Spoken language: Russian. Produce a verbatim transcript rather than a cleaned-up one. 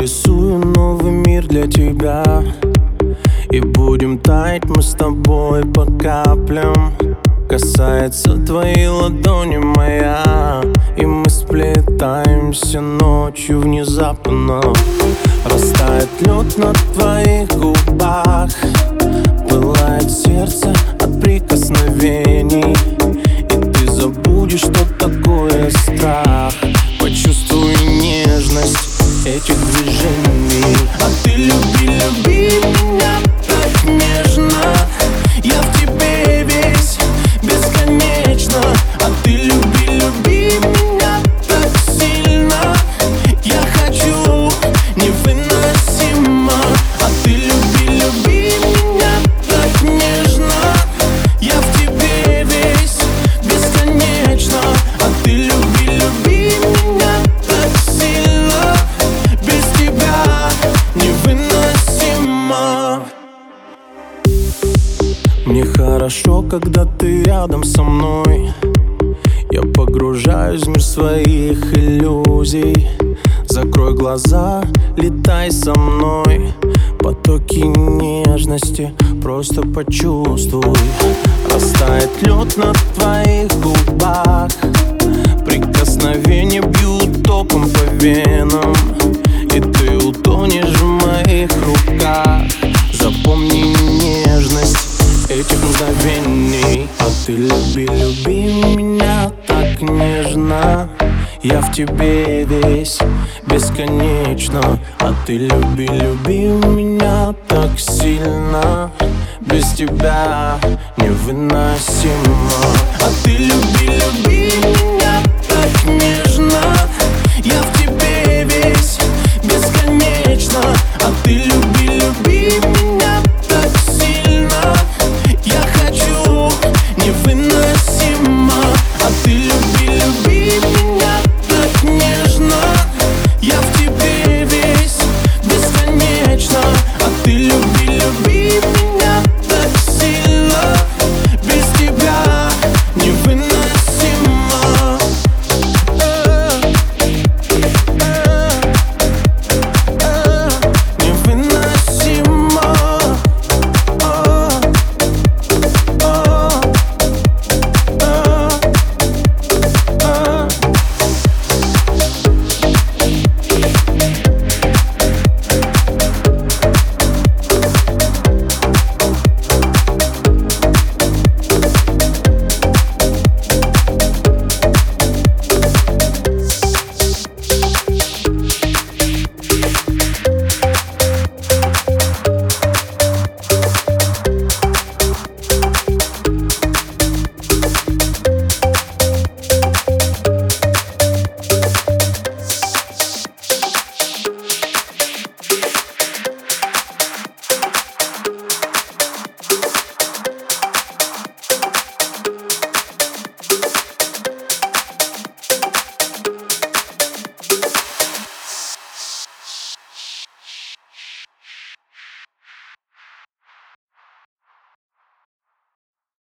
нарисую новый мир для тебя, и будем таять мы с тобой по каплям. Касается твоей ладони моя, и мы сплетаемся ночью внезапно. Растает лед на твоих губах, пылает сердце от прикосновений, и ты забудешь, что такое страх. Почувствуй нежность этих движений. А ты люби, люби меня так нежно, я в тебе весь бесконечно. А ты люби, люби меня так сильно, я хочу невыносимо. А ты люби, люби меня так нежно, я в тебе весь бесконечно. А ты люби, люби меня так сильно, без тебя невыносимо. Мне хорошо, когда ты рядом со мной. Я погружаюсь в мир своих иллюзий. Закрой глаза, летай со мной. Потоки нежности просто почувствуй. Растает лед на твоих губах, прикосновения бьют током по венам, и ты утонешь в моих руках. Запомни нежность этих мгновений. А ты люби, люби меня так нежно, я в тебе весь бесконечно. А ты люби, люби меня так сильно, без тебя невыносимо. А ты люби, люби меня